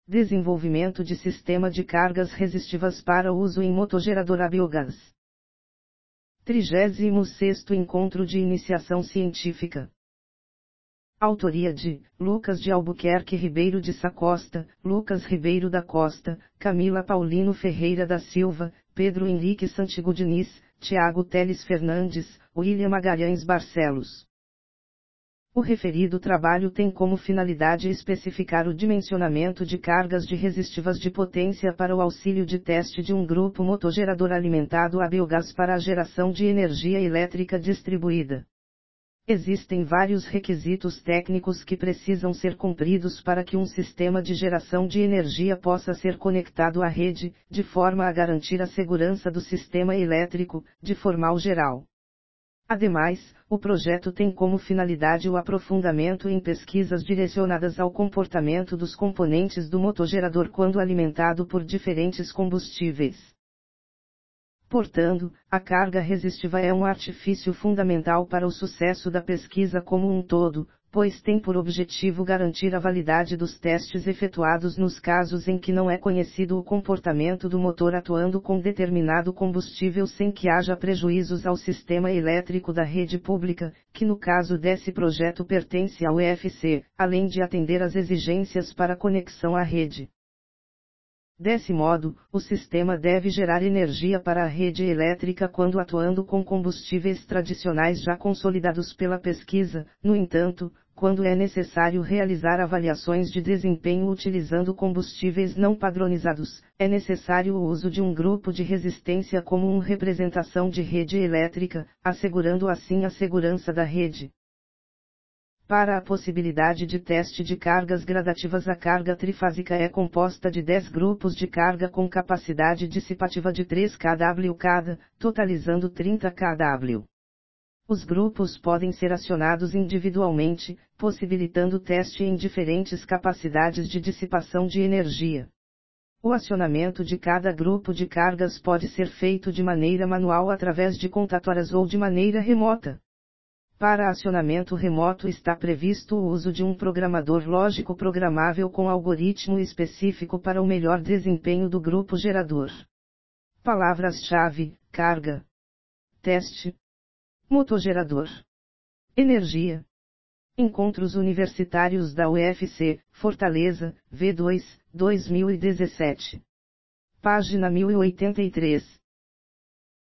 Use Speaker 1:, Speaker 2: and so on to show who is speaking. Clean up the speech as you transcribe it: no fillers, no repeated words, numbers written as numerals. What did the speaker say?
Speaker 1: Desenvolvimento de sistema de cargas resistivas para uso em motogerador a biogás. 36º Encontro de Iniciação Científica. Autoria de Lucas de Albuquerque Ribeiro de Sacosta, Lucas Ribeiro da Costa, Camila Paulino Ferreira da Silva, Pedro Henrique Santiago Diniz, Tiago Teles Fernandes, William Magalhães Barcelos. O referido trabalho tem como finalidade especificar o dimensionamento de cargas de resistivas de potência para o auxílio de teste de um grupo motogerador alimentado a biogás para a geração de energia elétrica distribuída. Existem vários requisitos técnicos que precisam ser cumpridos para que um sistema de geração de energia possa ser conectado à rede, de forma a garantir a segurança do sistema elétrico, de forma geral. Ademais, o projeto tem como finalidade o aprofundamento em pesquisas direcionadas ao comportamento dos componentes do motogerador quando alimentado por diferentes combustíveis. Portanto, a carga resistiva é um artifício fundamental para o sucesso da pesquisa como um todo, pois tem por objetivo garantir a validade dos testes efetuados nos casos em que não é conhecido o comportamento do motor atuando com determinado combustível sem que haja prejuízos ao sistema elétrico da rede pública, que no caso desse projeto pertence ao EFC, além de atender às exigências para conexão à rede. Desse modo, o sistema deve gerar energia para a rede elétrica quando atuando com combustíveis tradicionais já consolidados pela pesquisa. No entanto, quando é necessário realizar avaliações de desempenho utilizando combustíveis não padronizados, é necessário o uso de um grupo de resistência como uma representação de rede elétrica, assegurando assim a segurança da rede. Para a possibilidade de teste de cargas gradativas, a carga trifásica é composta de 10 grupos de carga com capacidade dissipativa de 3 kW cada, totalizando 30 kW. Os grupos podem ser acionados individualmente, possibilitando teste em diferentes capacidades de dissipação de energia. O acionamento de cada grupo de cargas pode ser feito de maneira manual através de contatórias ou de maneira remota. Para acionamento remoto está previsto o uso de um programador lógico programável com algoritmo específico para o melhor desempenho do grupo gerador. Palavras-chave: carga, teste, motogerador, energia. Encontros Universitários da UFC, Fortaleza, V2, 2017. Página 1083.